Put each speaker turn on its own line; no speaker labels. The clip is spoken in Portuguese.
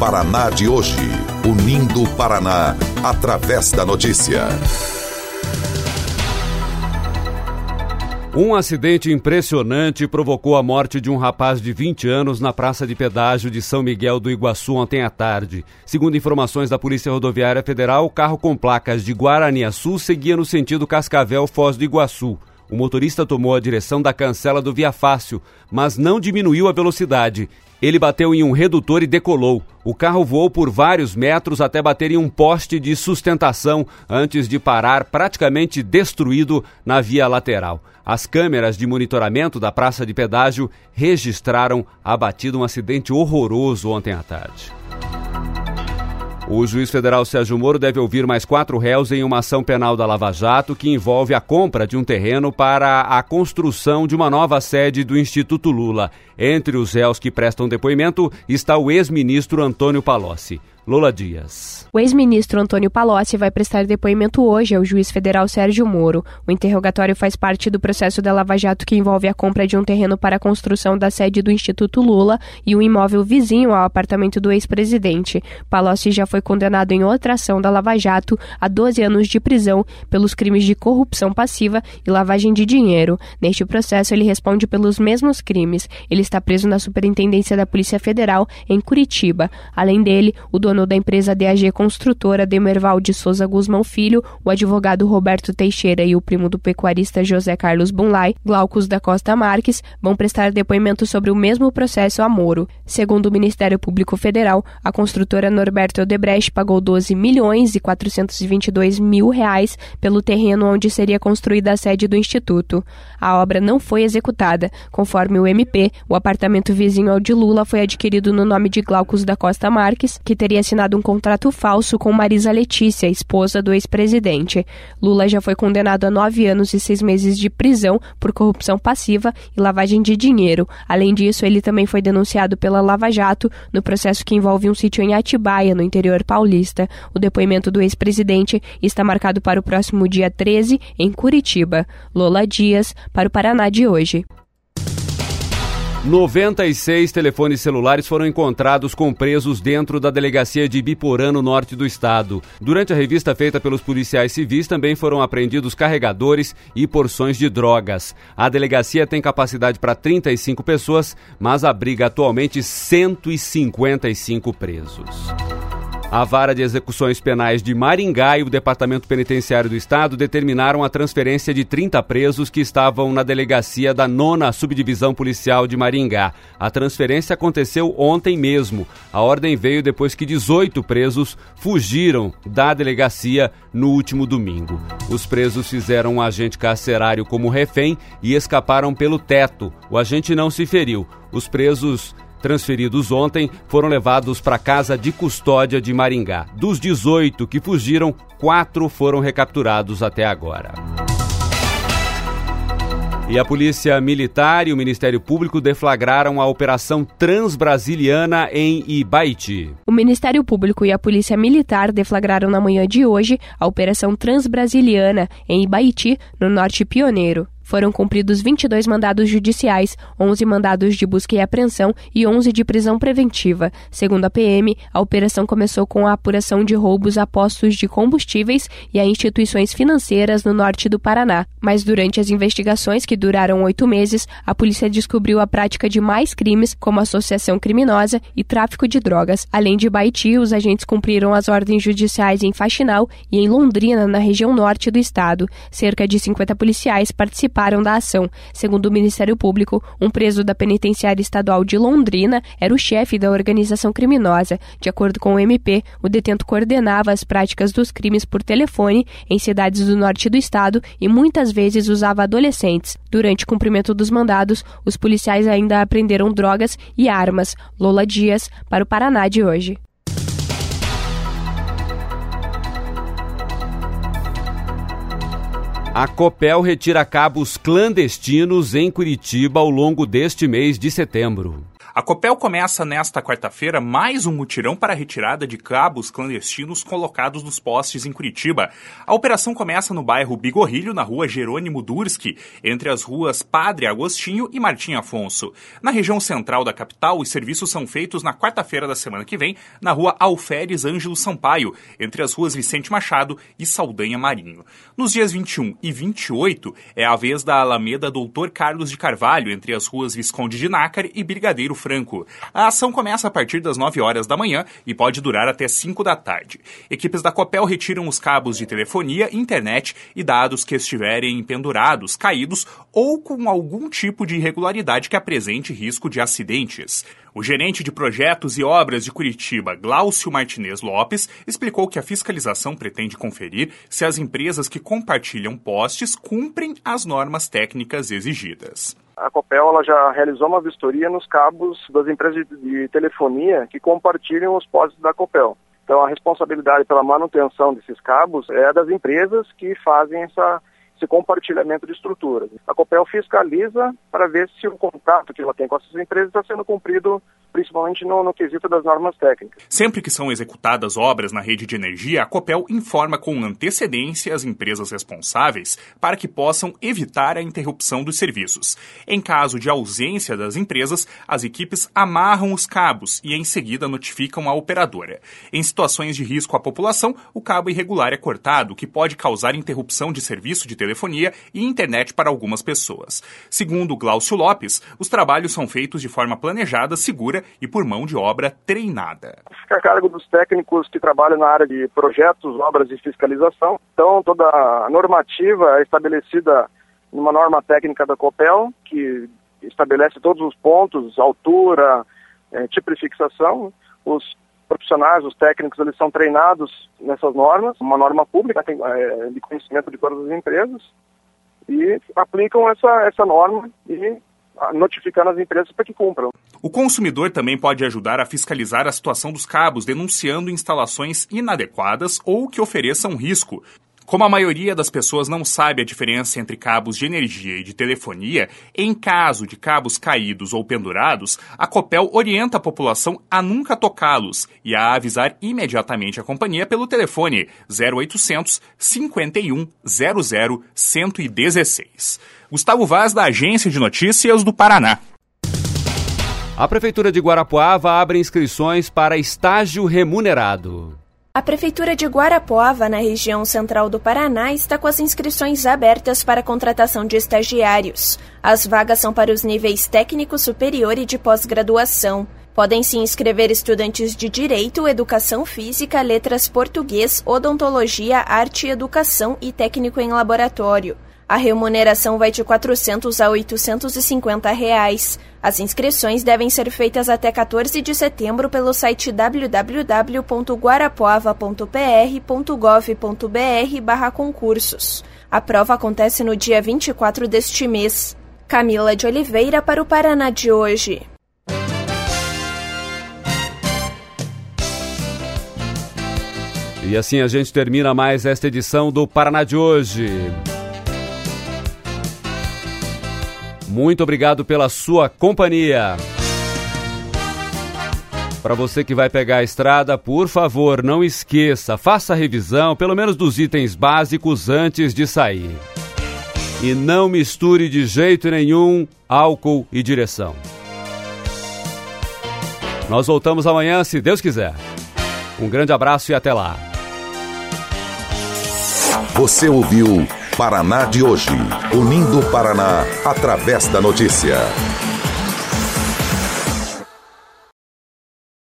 Paraná de hoje. Unindo o Paraná através da notícia.
Um acidente impressionante provocou a morte de um rapaz de 20 anos na praça de pedágio de São Miguel do Iguaçu ontem à tarde. Segundo informações da Polícia Rodoviária Federal, o carro com placas de Guaraniaçu seguia no sentido Cascavel-Foz do Iguaçu. O motorista tomou a direção da cancela do Via Fácil, mas não diminuiu a velocidade. Ele bateu em um redutor e decolou. O carro voou por vários metros até bater em um poste de sustentação antes de parar praticamente destruído na via lateral. As câmeras de monitoramento da praça de pedágio registraram a batida, um acidente horroroso ontem à tarde. O juiz federal Sérgio Moro deve ouvir mais 4 réus em uma ação penal da Lava Jato que envolve a compra de um terreno para a construção de uma nova sede do Instituto Lula. Entre os réus que prestam depoimento está o ex-ministro Antônio Palocci. Lola Dias.
O ex-ministro Antônio Palocci vai prestar depoimento hoje ao juiz federal Sérgio Moro. O interrogatório faz parte do processo da Lava Jato que envolve a compra de um terreno para a construção da sede do Instituto Lula e um imóvel vizinho ao apartamento do ex-presidente. Palocci já foi condenado em outra ação da Lava Jato a 12 anos de prisão pelos crimes de corrupção passiva e lavagem de dinheiro. Neste processo, ele responde pelos mesmos crimes. Ele está preso na Superintendência da Polícia Federal, em Curitiba. Além dele, o dono da empresa DAG Construtora, Demerval de Souza Guzmão Filho, o advogado Roberto Teixeira e o primo do pecuarista José Carlos Bunlai, Glaucus da Costa Marques, vão prestar depoimento sobre o mesmo processo a Moro. Segundo o Ministério Público Federal, a construtora Norberto Odebrecht pagou 12 milhões e 422 mil reais pelo terreno onde seria construída a sede do Instituto. A obra não foi executada. Conforme o MP, o apartamento vizinho ao de Lula foi adquirido no nome de Glaucus da Costa Marques, que teria assinado um contrato falso com Marisa Letícia, esposa do ex-presidente. Lula já foi condenado a 9 anos e 6 meses de prisão por corrupção passiva e lavagem de dinheiro. Além disso, ele também foi denunciado pela Lava Jato no processo que envolve um sítio em Atibaia, no interior paulista. O depoimento do ex-presidente está marcado para o próximo dia 13, em Curitiba. Lola Dias, para o Paraná de hoje.
96 telefones celulares foram encontrados com presos dentro da delegacia de Ibiporã, no norte do estado. Durante a revista feita pelos policiais civis, também foram apreendidos carregadores e porções de drogas. A delegacia tem capacidade para 35 pessoas, mas abriga atualmente 155 presos. A Vara de Execuções Penais de Maringá e o Departamento Penitenciário do Estado determinaram a transferência de 30 presos que estavam na delegacia da 9ª Subdivisão Policial de Maringá. A transferência aconteceu ontem mesmo. A ordem veio depois que 18 presos fugiram da delegacia no último domingo. Os presos fizeram um agente carcerário como refém e escaparam pelo teto. O agente não se feriu. Os presos transferidos ontem foram levados para a Casa de Custódia de Maringá. Dos 18 que fugiram, 4 foram recapturados até agora. E a Polícia Militar e o Ministério Público deflagraram a Operação Transbrasiliana em Ibaiti.
O Ministério Público e a Polícia Militar deflagraram na manhã de hoje a Operação Transbrasiliana em Ibaiti, no Norte Pioneiro. Foram cumpridos 22 mandados judiciais, 11 mandados de busca e apreensão e 11 de prisão preventiva. Segundo a PM, a operação começou com a apuração de roubos a postos de combustíveis e a instituições financeiras no norte do Paraná. Mas durante as investigações, que duraram 8 meses, a polícia descobriu a prática de mais crimes, como associação criminosa e tráfico de drogas. Além de Ibaiti, os agentes cumpriram as ordens judiciais em Faxinal e em Londrina, na região norte do estado. Cerca de 50 policiais participaram da ação. Segundo o Ministério Público, um preso da Penitenciária Estadual de Londrina era o chefe da organização criminosa. De acordo com o MP, o detento coordenava as práticas dos crimes por telefone em cidades do norte do estado e muitas vezes usava adolescentes. Durante o cumprimento dos mandados, os policiais ainda apreenderam drogas e armas. Lola Dias, para o Paraná de hoje.
A Copel retira cabos clandestinos em Curitiba ao longo deste mês de setembro.
A Copel começa nesta quarta-feira mais um mutirão para a retirada de cabos clandestinos colocados nos postes em Curitiba. A operação começa no bairro Bigorrilho, na rua Jerônimo Durski, entre as ruas Padre Agostinho e Martim Afonso. Na região central da capital, os serviços são feitos na quarta-feira da semana que vem, na rua Alferes Ângelo Sampaio, entre as ruas Vicente Machado e Saldanha Marinho. Nos dias 21 e 28, é a vez da Alameda Doutor Carlos de Carvalho, entre as ruas Visconde de Nácar e Brigadeiro Franco. A ação começa a partir das 9 horas da manhã e pode durar até 5 da tarde. Equipes da Copel retiram os cabos de telefonia, internet e dados que estiverem pendurados, caídos ou com algum tipo de irregularidade que apresente risco de acidentes. O gerente de projetos e obras de Curitiba, Glaucio Martinez Lopes, explicou que a fiscalização pretende conferir se as empresas que compartilham postes cumprem as normas técnicas exigidas.
A Copel ela já realizou uma vistoria nos cabos das empresas de telefonia que compartilham os postes da Copel. Então a responsabilidade pela manutenção desses cabos é das empresas que fazem esse compartilhamento de estruturas. A Copel fiscaliza para ver se o contato que ela tem com essas empresas está sendo cumprido, principalmente no quesito das normas técnicas.
Sempre que são executadas obras na rede de energia, a Copel informa com antecedência as empresas responsáveis para que possam evitar a interrupção dos serviços. Em caso de ausência das empresas, as equipes amarram os cabos e em seguida notificam a operadora. Em situações de risco à população, o cabo irregular é cortado, o que pode causar interrupção de serviço de telefonia e internet para algumas pessoas. Segundo Glaucio Lopes, os trabalhos são feitos de forma planejada, segura e por mão de obra treinada.
Fica a cargo dos técnicos que trabalham na área de projetos, obras e fiscalização. Então, toda a normativa é estabelecida numa norma técnica da Copel, que estabelece todos os pontos, altura, tipo de fixação. Os profissionais, os técnicos, eles são treinados nessas normas, uma norma pública de conhecimento de todas as empresas, e aplicam essa norma e notificando as empresas para que cumpram.
O consumidor também pode ajudar a fiscalizar a situação dos cabos, denunciando instalações inadequadas ou que ofereçam risco. Como a maioria das pessoas não sabe a diferença entre cabos de energia e de telefonia, em caso de cabos caídos ou pendurados, a Copel orienta a população a nunca tocá-los e a avisar imediatamente a companhia pelo telefone 0800 51 00 116. Gustavo Vaz, da Agência de Notícias do Paraná.
A Prefeitura de Guarapuava abre inscrições para estágio remunerado.
A Prefeitura de Guarapuava, na região central do Paraná, está com as inscrições abertas para a contratação de estagiários. As vagas são para os níveis técnico, superior e de pós-graduação. Podem se inscrever estudantes de Direito, Educação Física, Letras Português, Odontologia, Arte e Educação e técnico em laboratório. A remuneração vai de R$ 400 a R$ 850. As inscrições devem ser feitas até 14 de setembro pelo site www.guarapuava.pr.gov.br/concursos. A prova acontece no dia 24 deste mês. Camila de Oliveira para o Paraná de hoje.
E assim a gente termina mais esta edição do Paraná de hoje. Muito obrigado pela sua companhia. Para você que vai pegar a estrada, por favor, não esqueça, faça a revisão, pelo menos dos itens básicos antes de sair. E não misture de jeito nenhum álcool e direção. Nós voltamos amanhã, se Deus quiser. Um grande abraço e até lá.
Você ouviu Paraná de hoje, unindo o Paraná através da notícia.